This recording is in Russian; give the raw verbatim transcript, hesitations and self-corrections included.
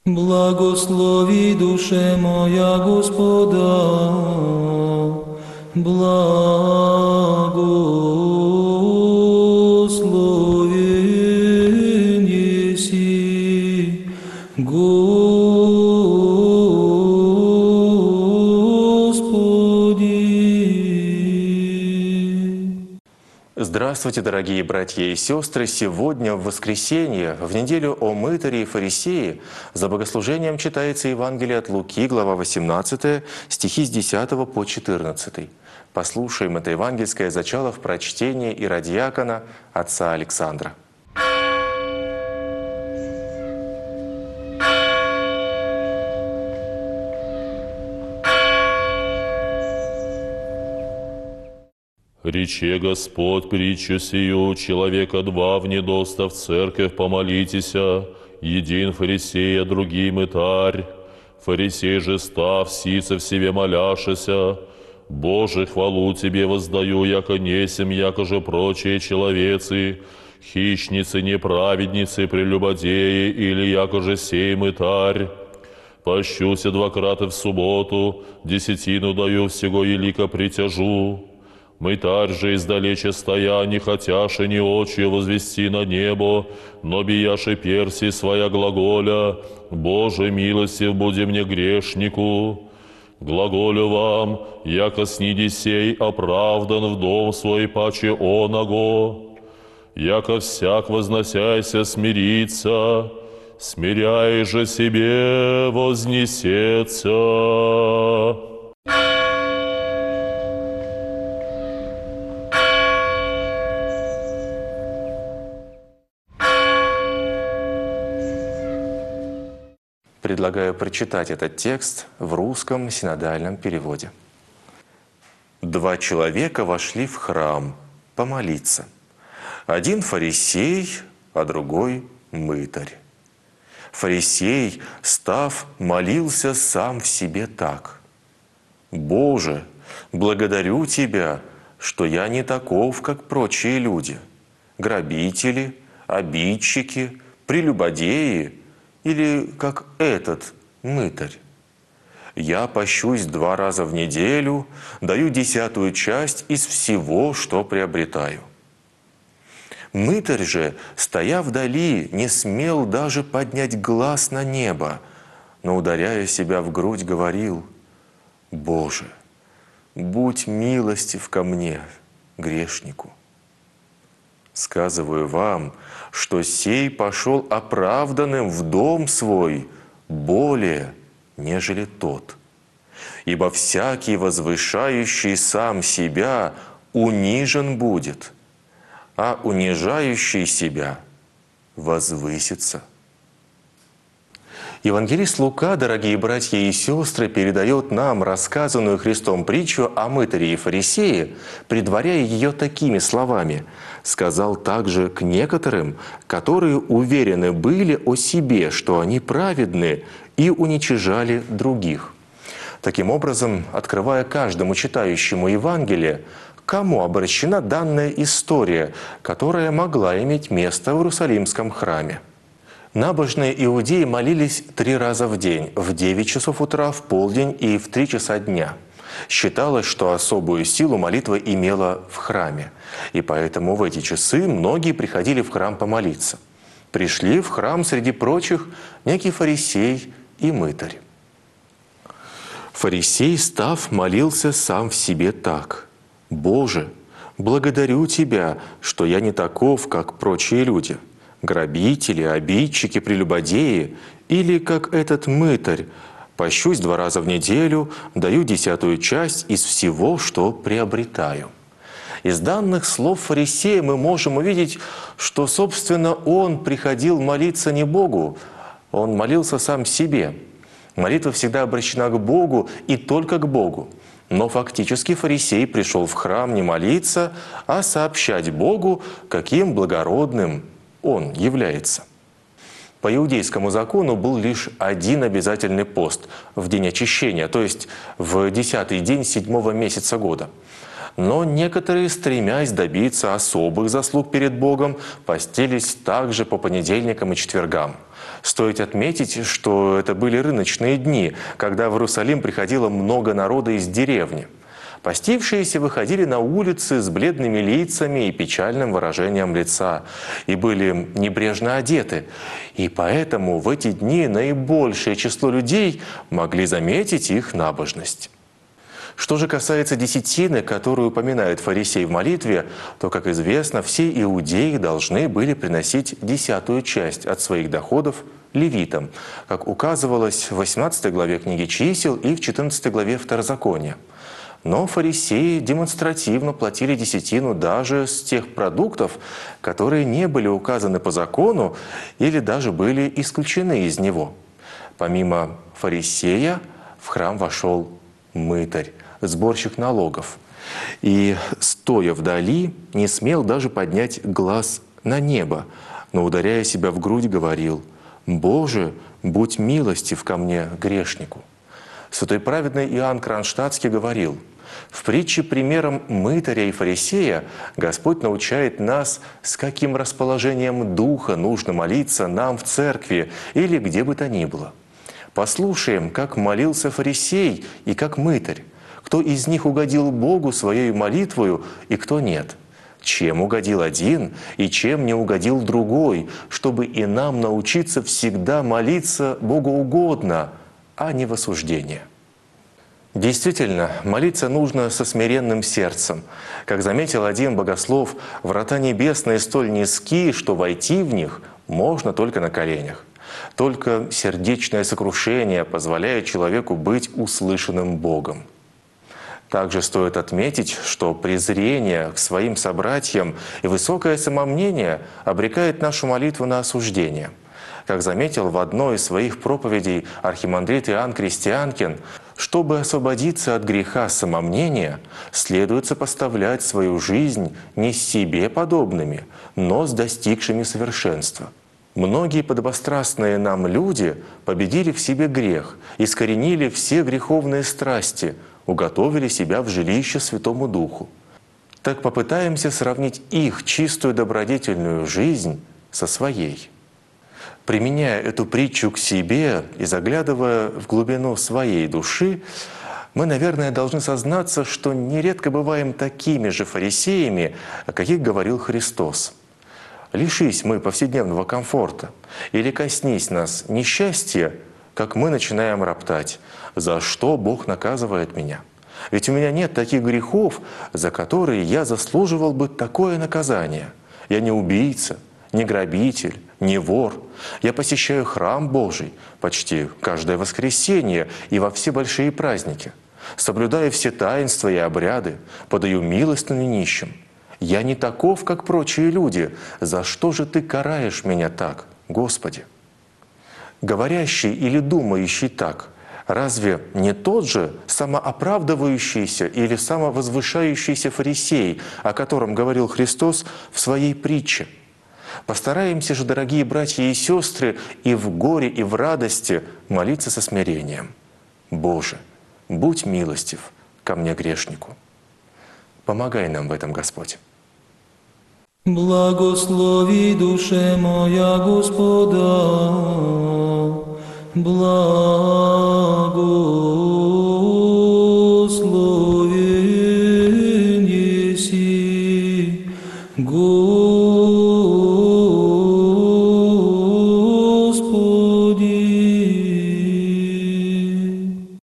Благослови душе моя Господа, благословен еси, Господи. Здравствуйте, дорогие братья и сестры! Сегодня, в воскресенье, в неделю о мытаре и фарисее, за богослужением читается Евангелие от Луки, глава восемнадцатая, стихи с десятого по четырнадцатый. Послушаем это евангельское зачало в прочтении иродиакона отца Александра. Рече Господь притчу сию, человека два внедоста в церковь помолитеся, един фарисей, а другий мытарь. Фарисей же став, сица в себе моляшися, Боже, хвалу Тебе воздаю, яко несем, яко же прочие человецы, хищницы, неправедницы, прелюбодеи, или яко же сей мытарь. Пощуся двакраты в субботу, десятину даю всего елика притяжу. Мытарь же издалече стоя, не хотяши ни очи возвести на небо, но бияши перси своя глаголя, Боже, милостив буди мне грешнику. Глаголю вам, яко сниди сей оправдан в дом свой паче оного, яко всяк возносяйся смирится, смиряй же себе вознесется. Предлагаю прочитать этот текст в русском синодальном переводе. Два человека вошли в храм помолиться. Один фарисей, а другой мытарь. Фарисей, став, молился сам в себе так: «Боже, благодарю Тебя, что я не таков, как прочие люди, грабители, обидчики, прелюбодеи, или как этот мытарь. Я пощусь два раза в неделю, даю десятую часть из всего, что приобретаю». Мытарь же, стоя вдали, не смел даже поднять глаз на небо, но, ударяя себя в грудь, говорил: «Боже, будь милостив ко мне, грешнику». Сказываю вам, что сей пошел оправданным в дом свой более, нежели тот. Ибо всякий, возвышающий сам себя, унижен будет, а унижающий себя возвысится». Евангелист Лука, дорогие братья и сестры, передает нам рассказанную Христом притчу о мытаре и фарисее, предваряя ее такими словами: «Сказал также к некоторым, которые уверены были о себе, что они праведны, и уничижали других». Таким образом, открывая каждому читающему Евангелие, к кому обращена данная история, которая могла иметь место в Иерусалимском храме. Набожные иудеи молились три раза в день, в девять часов утра, в полдень и в три часа дня. Считалось, что особую силу молитва имела в храме, и поэтому в эти часы многие приходили в храм помолиться. Пришли в храм среди прочих некий фарисей и мытарь. Фарисей, став, молился сам в себе так: «Боже, благодарю Тебя, что я не таков, как прочие люди, грабители, обидчики, прелюбодеи, или как этот мытарь, пощусь два раза в неделю, даю десятую часть из всего, что приобретаю». Из данных слов фарисея мы можем увидеть, что, собственно, он приходил молиться не Богу, он молился сам себе. Молитва всегда обращена к Богу и только к Богу. Но фактически фарисей пришел в храм не молиться, а сообщать Богу, каким благородным он является. По иудейскому закону был лишь один обязательный пост в день очищения, то есть в десятый день седьмого месяца года. Но некоторые, стремясь добиться особых заслуг перед Богом, постились также по понедельникам и четвергам. Стоит отметить, что это были рыночные дни, когда в Иерусалим приходило много народа из деревни. Постившиеся выходили на улицы с бледными лицами и печальным выражением лица, и были небрежно одеты. И поэтому в эти дни наибольшее число людей могли заметить их набожность. Что же касается десятины, которую упоминает фарисей в молитве, то, как известно, все иудеи должны были приносить десятую часть от своих доходов левитам, как указывалось в восемнадцатой главе книги «Чисел» и в четырнадцатой главе Второзакония. Но фарисеи демонстративно платили десятину даже с тех продуктов, которые не были указаны по закону или даже были исключены из него. Помимо фарисея в храм вошел мытарь, сборщик налогов, и, стоя вдали, не смел даже поднять глаз на небо, но, ударяя себя в грудь, говорил: «Боже, будь милостив ко мне, грешнику». Святой праведный Иоанн Кронштадтский говорил: в притче примером мытаря и фарисея Господь научает нас, с каким расположением духа нужно молиться нам в церкви или где бы то ни было. Послушаем, как молился фарисей и как мытарь, кто из них угодил Богу своей молитвою и кто нет, чем угодил один и чем не угодил другой, чтобы и нам научиться всегда молиться богоугодно, а не в осуждение. Действительно, молиться нужно со смиренным сердцем. Как заметил один богослов, врата небесные столь низки, что войти в них можно только на коленях. Только сердечное сокрушение позволяет человеку быть услышанным Богом. Также стоит отметить, что презрение к своим собратьям и высокое самомнение обрекает нашу молитву на осуждение. Как заметил в одной из своих проповедей архимандрит Иоанн Крестьянкин, чтобы освободиться от греха самомнения, следует сопоставлять свою жизнь не с себе подобными, но с достигшими совершенства. Многие подобострастные нам люди победили в себе грех, искоренили все греховные страсти, уготовили себя в жилище Святому Духу. Так попытаемся сравнить их чистую добродетельную жизнь со своей. Применяя эту притчу к себе и заглядывая в глубину своей души, мы, наверное, должны сознаться, что нередко бываем такими же фарисеями, о каких говорил Христос. Лишись мы повседневного комфорта или коснись нас несчастье, как мы начинаем роптать: «За что Бог наказывает меня? Ведь у меня нет таких грехов, за которые я заслуживал бы такое наказание. Я не убийца, не грабитель, не вор. Я посещаю храм Божий почти каждое воскресенье и во все большие праздники. Соблюдаю все таинства и обряды, подаю милостыню нищим. Я не таков, как прочие люди. За что же Ты караешь меня так, Господи?» Говорящий или думающий так, разве не тот же самооправдывающийся или самовозвышающийся фарисей, о котором говорил Христос в своей притче? Постараемся же, дорогие братья и сестры, и в горе, и в радости молиться со смирением. «Боже, будь милостив ко мне, грешнику». Помогай нам в этом, Господь. Благослови душе моя Господа, благо